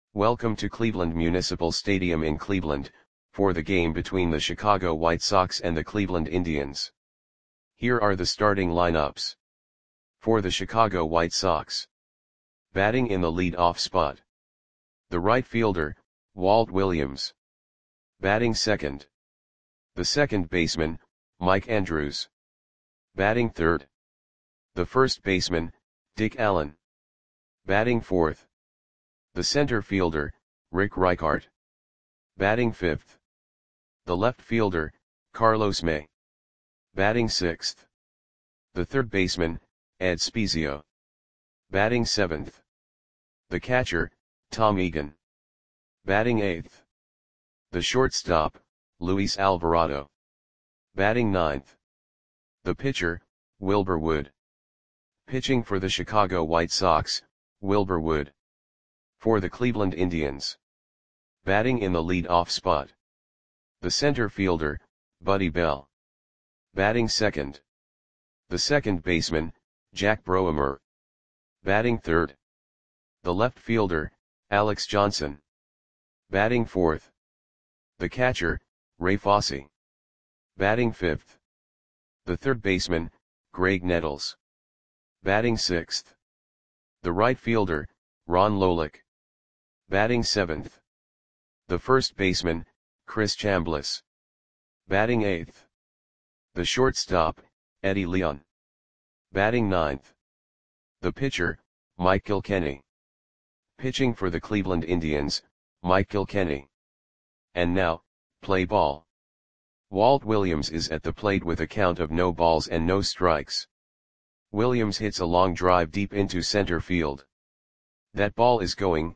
Welcome to Cleveland Municipal Stadium in Cleveland, for the game between the Chicago White Sox and the Cleveland Indians. Here are the starting lineups. For the Chicago White Sox. Batting in the lead-off spot. The right fielder, Walt Williams. Batting second. The second baseman, Mike Andrews. Batting third. The first baseman, Dick Allen. Batting fourth. The center fielder, Rick Reichart. Batting fifth. The left fielder, Carlos May. Batting sixth. The third baseman, Ed Spiezio. Batting seventh. The catcher, Tom Egan. Batting eighth. The shortstop, Luis Alvarado. Batting ninth. The pitcher, Wilbur Wood. Pitching for the Chicago White Sox, Wilbur Wood. For the Cleveland Indians. Batting in the lead-off spot. The center fielder, Buddy Bell. Batting second. The second baseman, Jack Broemer. Batting third. The left fielder, Alex Johnson. Batting fourth. The catcher, Ray Fosse. Batting fifth. The third baseman, Greg Nettles. Batting sixth. The right fielder, Ron Lolick. Batting seventh. The first baseman, Chris Chambliss. Batting eighth. The shortstop, Eddie Leon. Batting ninth. The pitcher, Mike Kilkenny. Pitching for the Cleveland Indians, Mike Kilkenny. And now, play ball. Walt Williams is at the plate with a count of no balls and no strikes. Williams hits a long drive deep into center field. That ball is gone.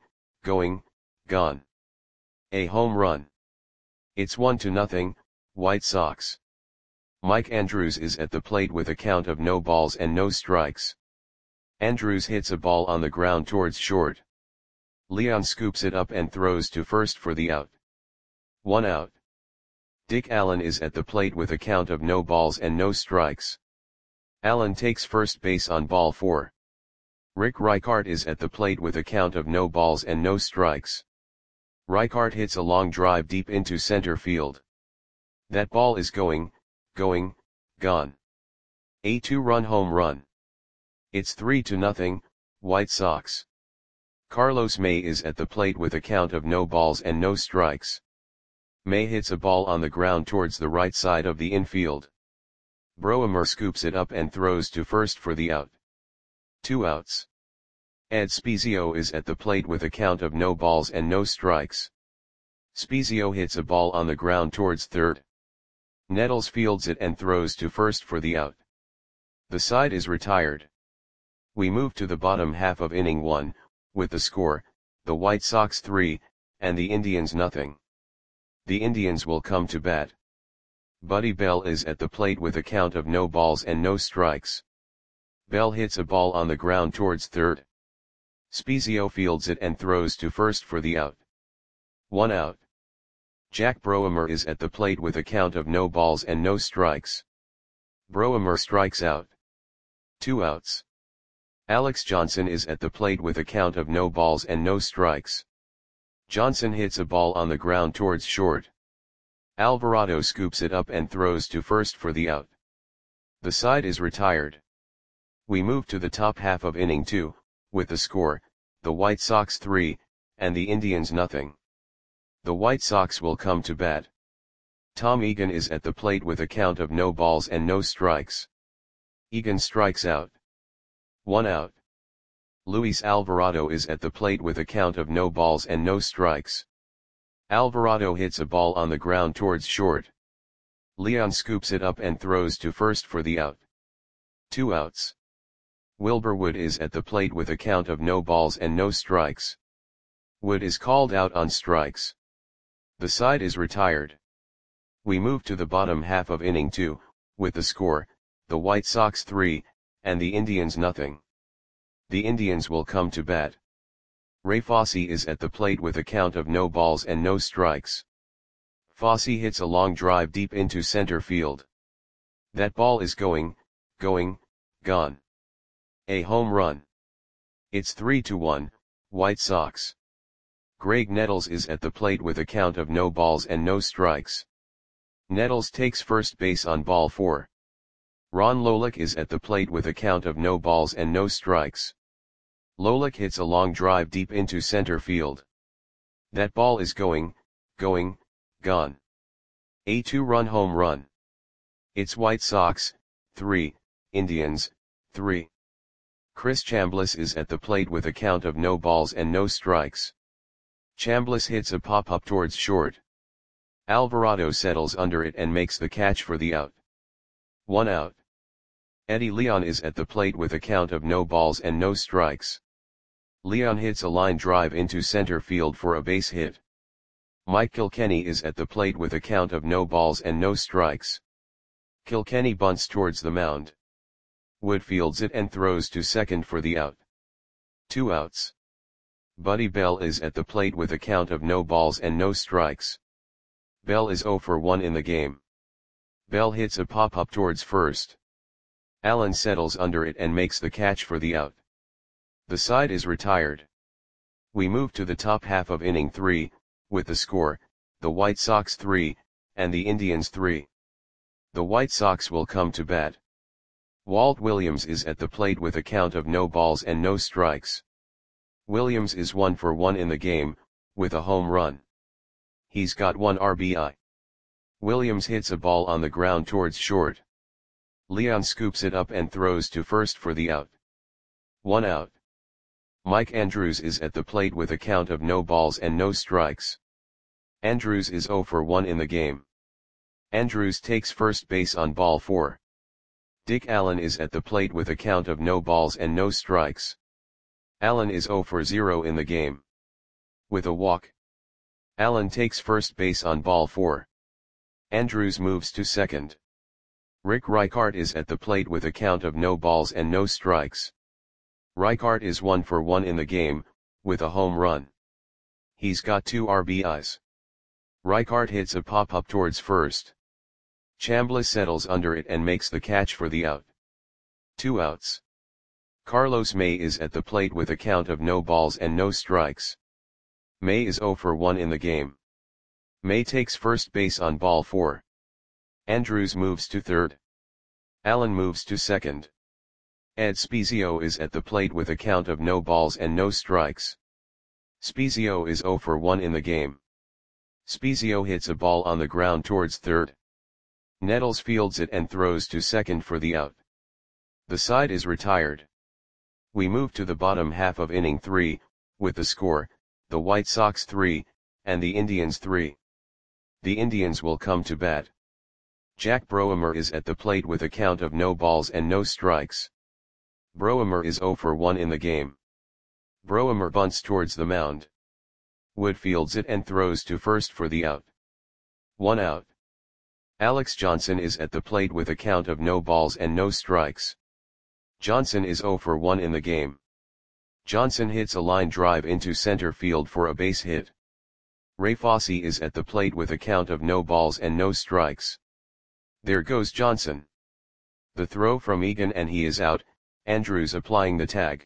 A home run. It's 1-0, White Sox. Mike Andrews is at the plate with a count of no balls and no strikes. Andrews hits a ball on the ground towards short. Leon scoops it up and throws to first for the out. 1 out. Dick Allen is at the plate with a count of no balls and no strikes. Allen takes first base on ball 4. Rick Reichart is at the plate with a count of no balls and no strikes. Reichart hits a long drive deep into center field. That ball is gone. A 2-run home run. It's 3-0, White Sox. Carlos May is at the plate with a count of no balls and no strikes. May hits a ball on the ground towards the right side of the infield. Broemer scoops it up and throws to first for the out. 2 outs. Ed Spiezio is at the plate with a count of no balls and no strikes. Spiezio hits a ball on the ground towards third. Nettles fields it and throws to first for the out. The side is retired. We move to the bottom half of inning 1, with the score, the White Sox 3, and the Indians nothing. The Indians will come to bat. Buddy Bell is at the plate with a count of no balls and no strikes. Bell hits a ball on the ground towards third. Spiezio fields it and throws to first for the out. 1 out. Jack Broemer is at the plate with a count of no balls and no strikes. Broemer strikes out. 2 outs. Alex Johnson is at the plate with a count of no balls and no strikes. Johnson hits a ball on the ground towards short. Alvarado scoops it up and throws to first for the out. The side is retired. We move to the top half of inning 2, with the score, the White Sox 3, and the Indians nothing. The White Sox will come to bat. Tom Egan is at the plate with a count of no balls and no strikes. Egan strikes out. 1 out. Luis Alvarado is at the plate with a count of no balls and no strikes. Alvarado hits a ball on the ground towards short. Leon scoops it up and throws to first for the out. 2 outs. Wilbur Wood is at the plate with a count of no balls and no strikes. Wood is called out on strikes. The side is retired. We move to the bottom half of inning 2, with the score, the White Sox 3, and the Indians nothing. The Indians will come to bat. Ray Fosse is at the plate with a count of no balls and no strikes. Fosse hits a long drive deep into center field. That ball is gone. A home run. It's 3-1, White Sox. Greg Nettles is at the plate with a count of no balls and no strikes. Nettles takes first base on ball 4. Ron Lolick is at the plate with a count of no balls and no strikes. Lolick hits a long drive deep into center field. That ball is gone. A 2-run home run. It's White Sox, 3, Indians, 3. Chris Chambliss is at the plate with a count of no balls and no strikes. Chambliss hits a pop-up towards short. Alvarado settles under it and makes the catch for the out. 1 out. Eddie Leon is at the plate with a count of no balls and no strikes. Leon hits a line drive into center field for a base hit. Mike Kilkenny is at the plate with a count of no balls and no strikes. Kilkenny bunts towards the mound. Wood fields it and throws to second for the out. 2 outs. Buddy Bell is at the plate with a count of no balls and no strikes. Bell is 0 for 1 in the game. Bell hits a pop-up towards first. Allen settles under it and makes the catch for the out. The side is retired. We move to the top half of inning 3, with the score, the White Sox 3, and the Indians 3. The White Sox will come to bat. Walt Williams is at the plate with a count of no balls and no strikes. Williams is 1 for 1 in the game, with a home run. He's got 1 RBI. Williams hits a ball on the ground towards short. Leon scoops it up and throws to first for the out. 1 out. Mike Andrews is at the plate with a count of no balls and no strikes. Andrews is 0 for 1 in the game. Andrews takes first base on ball 4. Dick Allen is at the plate with a count of no balls and no strikes. Allen is 0 for 0 in the game. With a walk. Allen takes first base on ball 4. Andrews moves to second. Rick Reichart is at the plate with a count of no balls and no strikes. Reichart is 1 for 1 in the game, with a home run. He's got 2 RBIs. Reichart hits a pop-up towards first. Chambliss settles under it and makes the catch for the out. 2 outs. Carlos May is at the plate with a count of no balls and no strikes. May is 0 for 1 in the game. May takes first base on ball 4. Andrews moves to third. Allen moves to second. Ed Spezio is at the plate with a count of no balls and no strikes. Spezio is 0 for 1 in the game. Spezio hits a ball on the ground towards third. Nettles fields it and throws to second for the out. The side is retired. We move to the bottom half of inning 3, with the score, the White Sox 3, and the Indians 3. The Indians will come to bat. Jack Broemer is at the plate with a count of no balls and no strikes. Broemer is 0 for 1 in the game. Broemer bunts towards the mound. Wood fields it and throws to first for the out. 1 out. Alex Johnson is at the plate with a count of no balls and no strikes. Johnson is 0 for 1 in the game. Johnson hits a line drive into center field for a base hit. Ray Fosse is at the plate with a count of no balls and no strikes. There goes Johnson. The throw from Egan and he is out, Andrews applying the tag.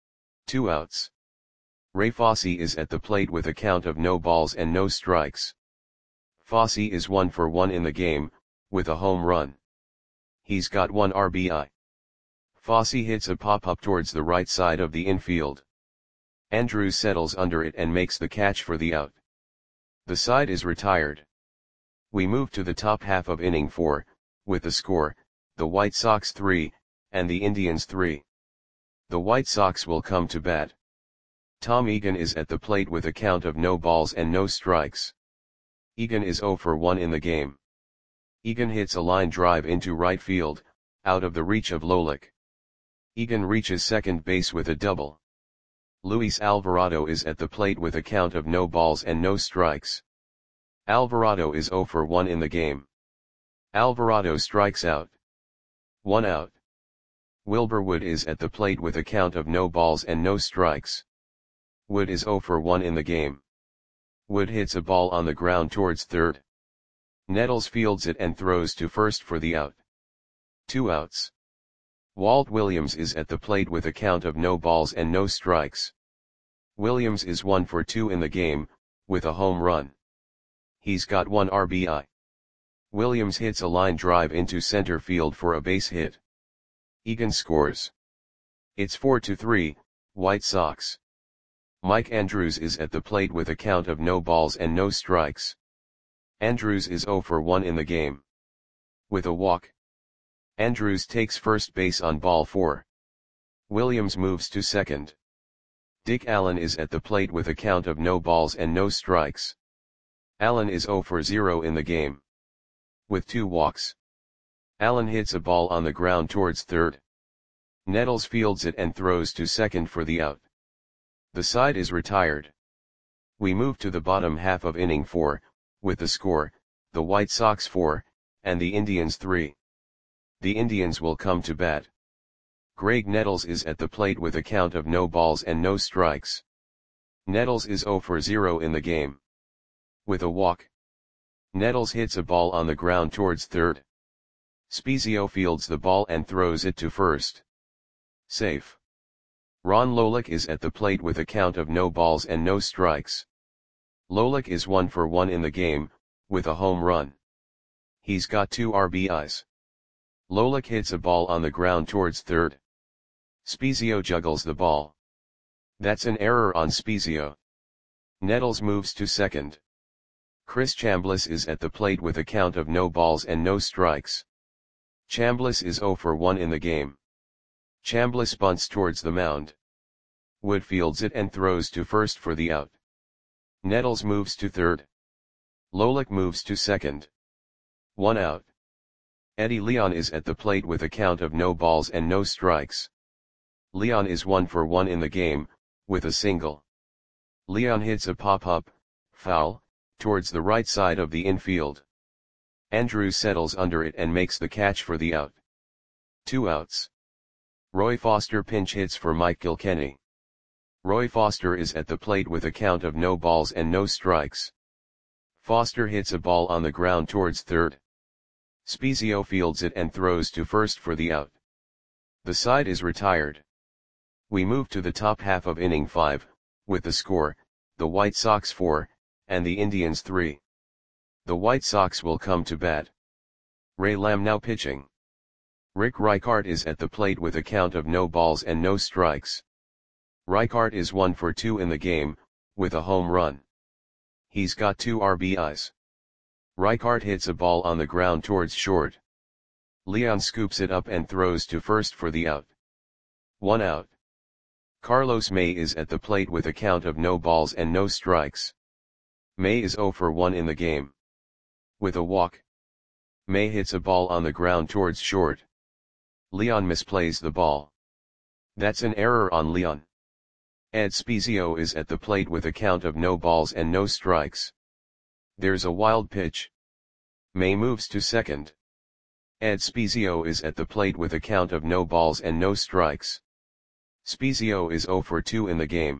2 outs. Ray Fosse is at the plate with a count of no balls and no strikes. Fosse is 1 for 1 in the game, with a home run. He's got 1 RBI. Fosse hits a pop-up towards the right side of the infield. Andrews settles under it and makes the catch for the out. The side is retired. We move to the top half of inning 4, with the score, the White Sox 3, and the Indians 3. The White Sox will come to bat. Tom Egan is at the plate with a count of no balls and no strikes. Egan is 0 for 1 in the game. Egan hits a line drive into right field, out of the reach of Lolick. Egan reaches second base with a double. Luis Alvarado is at the plate with a count of no balls and no strikes. Alvarado is 0 for 1 in the game. Alvarado strikes out. 1 out. Wilbur Wood is at the plate with a count of no balls and no strikes. Wood is 0 for 1 in the game. Wood hits a ball on the ground towards third. Nettles fields it and throws to first for the out. 2 outs. Walt Williams is at the plate with a count of no balls and no strikes. Williams is 1 for 2 in the game, with a home run. He's got 1 RBI. Williams hits a line drive into center field for a base hit. Egan scores. It's 4-3, White Sox. Mike Andrews is at the plate with a count of no balls and no strikes. Andrews is 0 for 1 in the game. With a walk. Andrews takes first base on ball 4. Williams moves to second. Dick Allen is at the plate with a count of no balls and no strikes. Allen is 0 for 0 in the game. With 2 walks. Allen hits a ball on the ground towards third. Nettles fields it and throws to second for the out. The side is retired. We move to the bottom half of inning 4, with the score, the White Sox 4, and the Indians 3. The Indians will come to bat. Greg Nettles is at the plate with a count of no balls and no strikes. Nettles is 0 for 0 in the game. With a walk. Nettles hits a ball on the ground towards third. Spezio fields the ball and throws it to first. Safe. Ron Lolick is at the plate with a count of no balls and no strikes. Lolick is 1 for 1 in the game, with a home run. He's got 2 RBIs. Lolick hits a ball on the ground towards third. Spezio juggles the ball. That's an error on Spezio. Nettles moves to second. Chris Chambliss is at the plate with a count of no balls and no strikes. Chambliss is 0 for 1 in the game. Chambliss bunts towards the mound. Wood fields it and throws to first for the out. Nettles moves to third. Lolick moves to second. 1 out. Eddie Leon is at the plate with a count of no balls and no strikes. Leon is 1 for 1 in the game, with a single. Leon hits a pop-up, foul, towards the right side of the infield. Andrews settles under it and makes the catch for the out. 2 outs. Roy Foster pinch hits for Mike Kilkenny. Roy Foster is at the plate with a count of no balls and no strikes. Foster hits a ball on the ground towards third. Spezio fields it and throws to first for the out. The side is retired. We move to the top half of inning 5, with the score, the White Sox 4, and the Indians 3. The White Sox will come to bat. Ray Lamb now pitching. Rick Reichart is at the plate with a count of no balls and no strikes. Reichart is 1 for 2 in the game, with a home run. He's got 2 RBIs. Reichart hits a ball on the ground towards short. Leon scoops it up and throws to first for the out. 1 out. Carlos May is at the plate with a count of no balls and no strikes. May is 0 for 1 in the game. With a walk. May hits a ball on the ground towards short. Leon misplays the ball. That's an error on Leon. Ed Spezio is at the plate with a count of no balls and no strikes. There's a wild pitch. May moves to second. Ed Spezio is at the plate with a count of no balls and no strikes. Spezio is 0 for 2 in the game.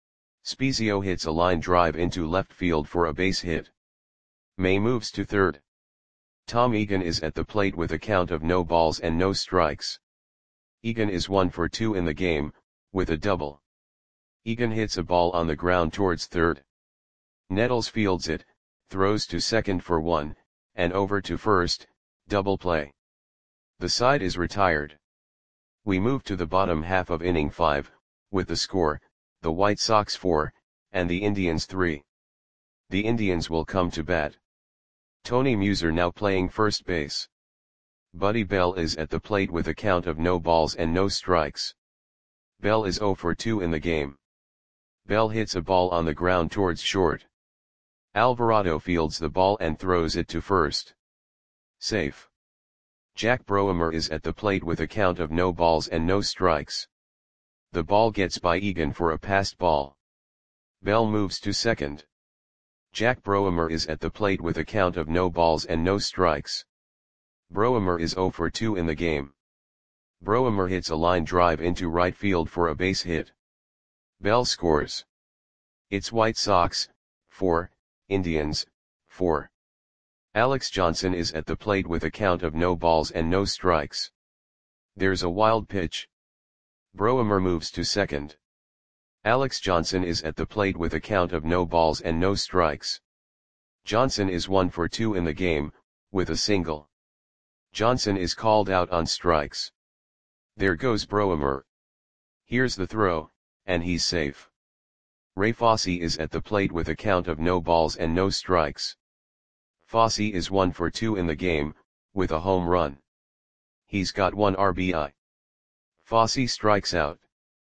Spezio hits a line drive into left field for a base hit. May moves to third. Tom Egan is at the plate with a count of no balls and no strikes. Egan is 1 for 2 in the game, with a double. Egan hits a ball on the ground towards third. Nettles fields it, throws to second for 1, and over to first, double play. The side is retired. We move to the bottom half of inning 5, with the score, the White Sox 4, and the Indians 3. The Indians will come to bat. Tony Muser now playing first base. Buddy Bell is at the plate with a count of no balls and no strikes. Bell is 0 for 2 in the game. Bell hits a ball on the ground towards short. Alvarado fields the ball and throws it to first. Safe. Jack Broemer is at the plate with a count of no balls and no strikes. The ball gets by Egan for a passed ball. Bell moves to second. Jack Broemer is at the plate with a count of no balls and no strikes. Broemer is 0 for 2 in the game. Broemer hits a line drive into right field for a base hit. Bell scores. It's White Sox, 4, Indians, 4. Alex Johnson is at the plate with a count of no balls and no strikes. There's a wild pitch. Broemer moves to second. Alex Johnson is at the plate with a count of no balls and no strikes. Johnson is 1 for 2 in the game, with a single. Johnson is called out on strikes. There goes Broemer. Here's the throw, and he's safe. Ray Fosse is at the plate with a count of no balls and no strikes. Fosse is 1 for 2 in the game, with a home run. He's got 1 RBI. Fosse strikes out.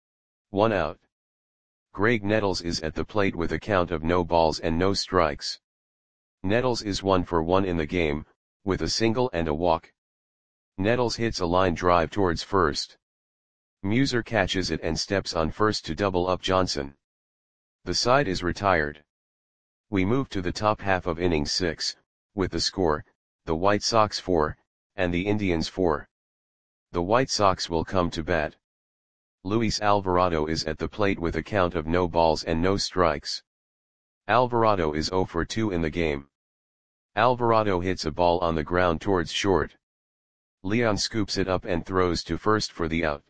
1 out. Greg Nettles is at the plate with a count of no balls and no strikes. Nettles is 1 for 1 in the game, with a single and a walk. Nettles hits a line drive towards first. Muser catches it and steps on first to double up Johnson. The side is retired. We move to the top half of inning 6, with the score, the White Sox 4, and the Indians 4. The White Sox will come to bat. Luis Alvarado is at the plate with a count of no balls and no strikes. Alvarado is 0 for 2 in the game. Alvarado hits a ball on the ground towards short. Leon scoops it up and throws to first for the out.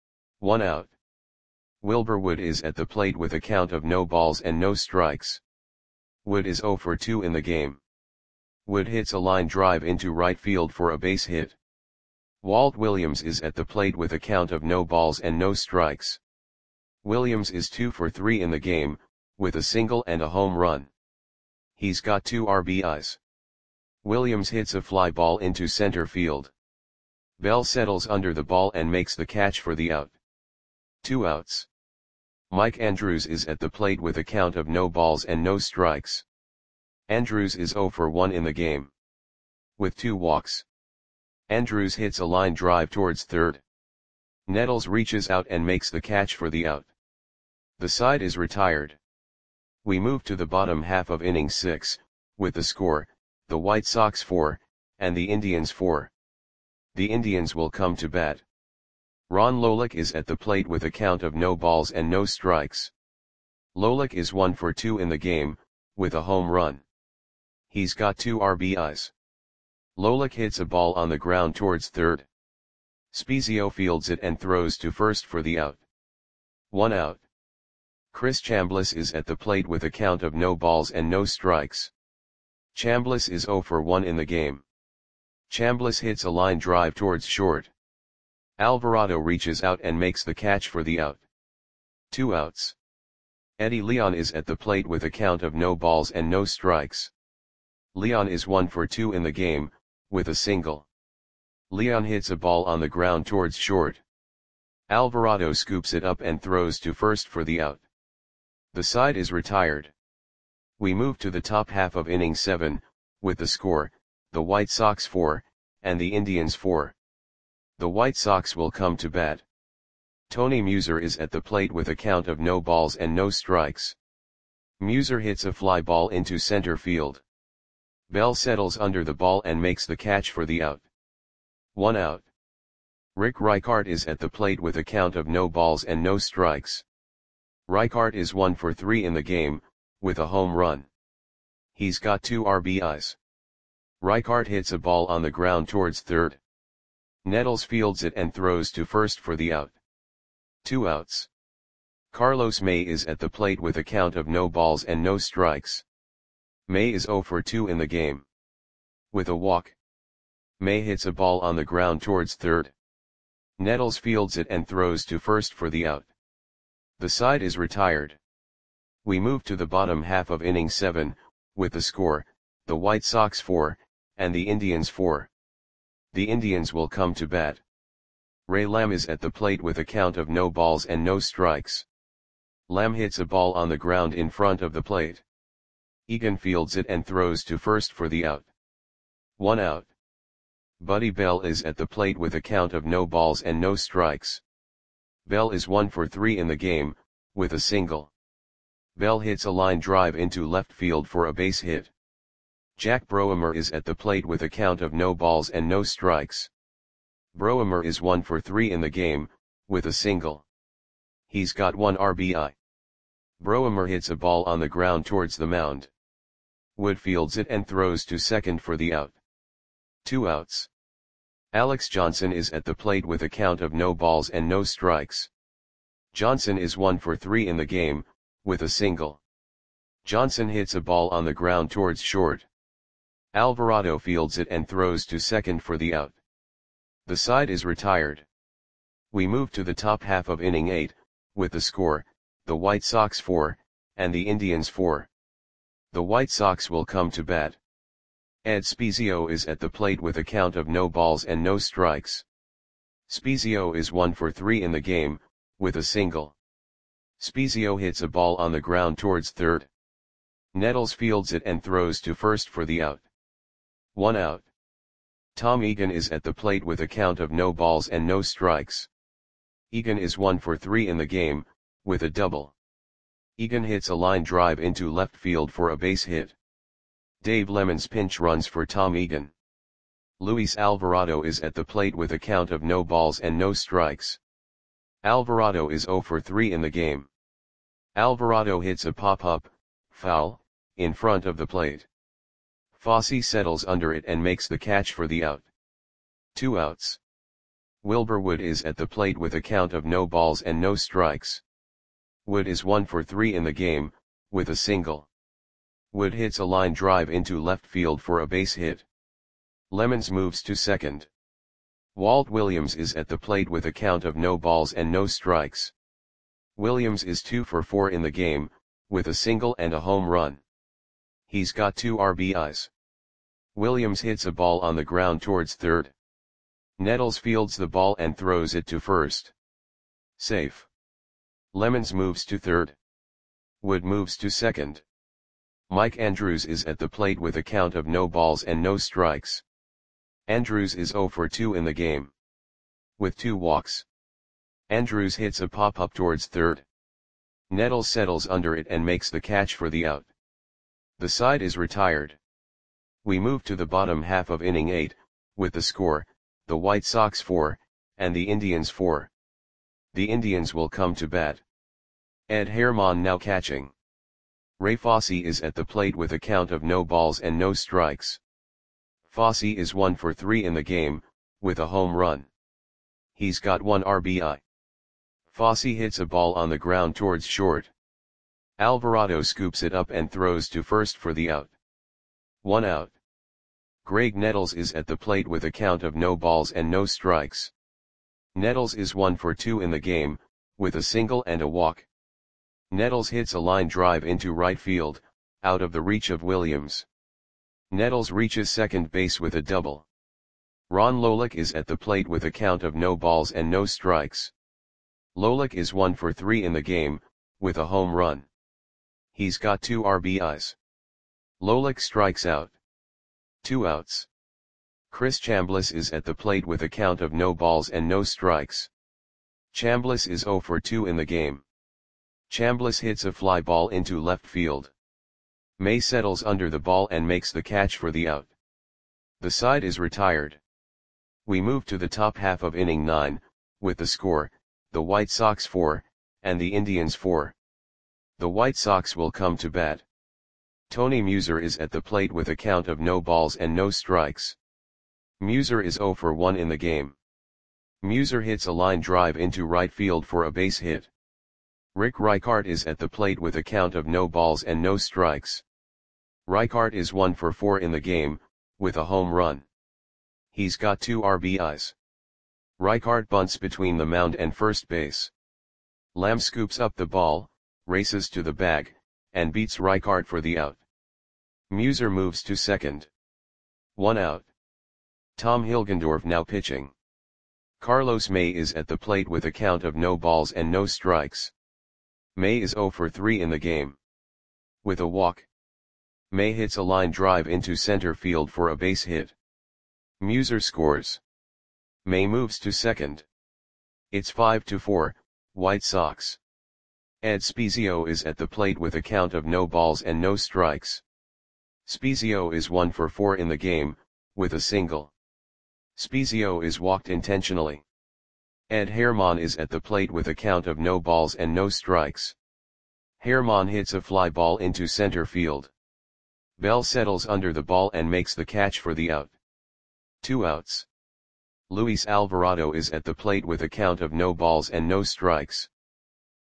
1 out. Wilbur Wood is at the plate with a count of no balls and no strikes. Wood is 0 for 2 in the game. Wood hits a line drive into right field for a base hit. Walt Williams is at the plate with a count of no balls and no strikes. Williams is 2 for 3 in the game, with a single and a home run. He's got 2 RBIs. Williams hits a fly ball into center field. Bell settles under the ball and makes the catch for the out. 2 outs. Mike Andrews is at the plate with a count of no balls and no strikes. Andrews is 0 for 1 in the game. With 2 walks. Andrews hits a line drive towards third. Nettles reaches out and makes the catch for the out. The side is retired. We move to the bottom half of inning 6, with the score, the White Sox 4, and the Indians 4. The Indians will come to bat. Ron Lolick is at the plate with a count of no balls and no strikes. Lolick is 1 for 2 in the game, with a home run. He's got 2 RBIs. Lolick hits a ball on the ground towards third. Spezio fields it and throws to first for the out. 1 out. Chris Chambliss is at the plate with a count of no balls and no strikes. Chambliss is 0 for 1 in the game. Chambliss hits a line drive towards short. Alvarado reaches out and makes the catch for the out. 2 outs. Eddie Leon is at the plate with a count of no balls and no strikes. Leon is 1 for 2 in the game, with a single. Leon hits a ball on the ground towards short. Alvarado scoops it up and throws to first for the out. The side is retired. We move to the top half of inning 7, with the score, the White Sox 4, and the Indians 4. The White Sox will come to bat. Tony Muser is at the plate with a count of no balls and no strikes. Muser hits a fly ball into center field. Bell settles under the ball and makes the catch for the out. 1 out. Rick Reichart is at the plate with a count of no balls and no strikes. Reichart is 1 for 3 in the game, with a home run. He's got 2 RBIs. Reichart hits a ball on the ground towards third. Nettles fields it and throws to first for the out. 2 outs. Carlos May is at the plate with a count of no balls and no strikes. May is 0 for 2 in the game. With a walk. May hits a ball on the ground towards third. Nettles fields it and throws to first for the out. The side is retired. We move to the bottom half of inning 7, with the score, the White Sox 4, and the Indians 4. The Indians will come to bat. Ray Lamb is at the plate with a count of no balls and no strikes. Lamb hits a ball on the ground in front of the plate. Egan fields it and throws to first for the out. 1 out. Buddy Bell is at the plate with a count of no balls and no strikes. Bell is 1 for 3 in the game, with a single. Bell hits a line drive into left field for a base hit. Jack Broemer is at the plate with a count of no balls and no strikes. Broemer is 1 for 3 in the game, with a single. He's got 1 RBI. Broemer hits a ball on the ground towards the mound. Wood fields it and throws to second for the out. 2 outs. Alex Johnson is at the plate with a count of no balls and no strikes. Johnson is 1 for 3 in the game, with a single. Johnson hits a ball on the ground towards short. Alvarado fields it and throws to second for the out. The side is retired. We move to the top half of inning 8, with the score, the White Sox 4, and the Indians 4. The White Sox will come to bat. Ed Spiezio is at the plate with a count of no balls and no strikes. Spiezio is 1 for 3 in the game, with a single. Spiezio hits a ball on the ground towards third. Nettles fields it and throws to first for the out. 1 out. Tom Egan is at the plate with a count of no balls and no strikes. Egan is 1 for 3 in the game, with a double. Egan hits a line drive into left field for a base hit. Dave Lemons pinch runs for Tom Egan. Luis Alvarado is at the plate with a count of no balls and no strikes. Alvarado is 0 for 3 in the game. Alvarado hits a pop-up, foul, in front of the plate. Fosse settles under it and makes the catch for the out. 2 outs. Wilbur Wood is at the plate with a count of no balls and no strikes. Wood is 1 for 3 in the game, with a single. Wood hits a line drive into left field for a base hit. Lemons moves to second. Walt Williams is at the plate with a count of no balls and no strikes. Williams is 2 for 4 in the game, with a single and a home run. He's got 2 RBIs. Williams hits a ball on the ground towards third. Nettles fields the ball and throws it to first. Safe. Lemons moves to third. Wood moves to second. Mike Andrews is at the plate with a count of no balls and no strikes. Andrews is 0 for 2 in the game. With 2 walks. Andrews hits a pop-up towards third. Nettles settles under it and makes the catch for the out. The side is retired. We move to the bottom half of inning 8, with the score, the White Sox 4, and the Indians 4. The Indians will come to bat. Ed Herman now catching. Ray Fosse is at the plate with a count of no balls and no strikes. Fosse is 1 for 3 in the game, with a home run. He's got 1 RBI. Fosse hits a ball on the ground towards short. Alvarado scoops it up and throws to first for the out. 1 out. Greg Nettles is at the plate with a count of no balls and no strikes. Nettles is 1 for 2 in the game, with a single and a walk. Nettles hits a line drive into right field, out of the reach of Williams. Nettles reaches second base with a double. Ron Lolick is at the plate with a count of no balls and no strikes. Lolick is 1 for 3 in the game, with a home run. He's got 2 RBIs. Lolick strikes out. 2 outs. Chris Chambliss is at the plate with a count of no balls and no strikes. Chambliss is 0 for 2 in the game. Chambliss hits a fly ball into left field. May settles under the ball and makes the catch for the out. The side is retired. We move to the top half of inning 9, with the score, the White Sox 4, and the Indians 4. The White Sox will come to bat. Tony Muser is at the plate with a count of no balls and no strikes. Muser is 0 for 1 in the game. Muser hits a line drive into right field for a base hit. Rick Reichart is at the plate with a count of no balls and no strikes. Reichart is 1 for 4 in the game, with a home run. He's got 2 RBIs. Reichart bunts between the mound and first base. Lamb scoops up the ball, races to the bag, and beats Reichart for the out. Muser moves to second. 1 out. Tom Hilgendorf now pitching. Carlos May is at the plate with a count of no balls and no strikes. May is 0 for 3 in the game. With a walk. May hits a line drive into center field for a base hit. Muser scores. May moves to second. It's 5-4, White Sox. Ed Spiezio is at the plate with a count of no balls and no strikes. Spiezio is 1 for 4 in the game, with a single. Spiezio is walked intentionally. Ed Herman is at the plate with a count of no balls and no strikes. Herman hits a fly ball into center field. Bell settles under the ball and makes the catch for the out. 2 outs. Luis Alvarado is at the plate with a count of no balls and no strikes.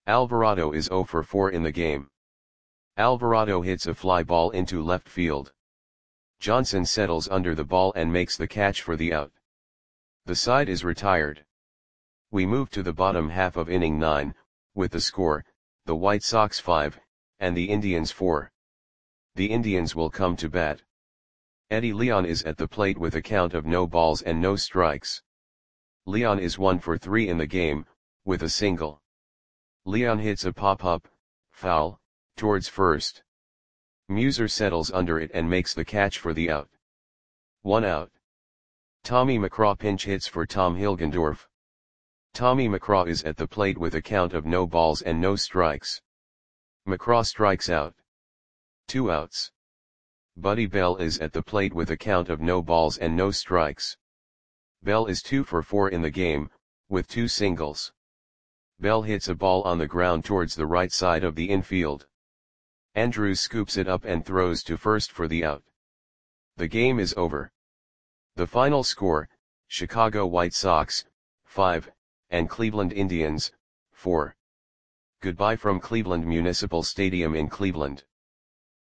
Alvarado is 0 for 4 in the game. Alvarado hits a fly ball into left field. Johnson settles under the ball and makes the catch for the out. The side is retired. We move to the bottom half of inning 9, with the score, the White Sox 5, and the Indians 4. The Indians will come to bat. Eddie Leon is at the plate with a count of no balls and no strikes. Leon is 1 for 3 in the game, with a single. Leon hits a pop-up, foul, towards first. Muser settles under it and makes the catch for the out. 1 out. Tommy McCraw pinch hits for Tom Hilgendorf. Tommy McCraw is at the plate with a count of no balls and no strikes. McCraw strikes out. 2 outs. Buddy Bell is at the plate with a count of no balls and no strikes. Bell is 2 for 4 in the game, with 2 singles. Bell hits a ball on the ground towards the right side of the infield. Andrews scoops it up and throws to first for the out. The game is over. The final score, Chicago White Sox, 5, and Cleveland Indians, 4. Goodbye from Cleveland Municipal Stadium in Cleveland.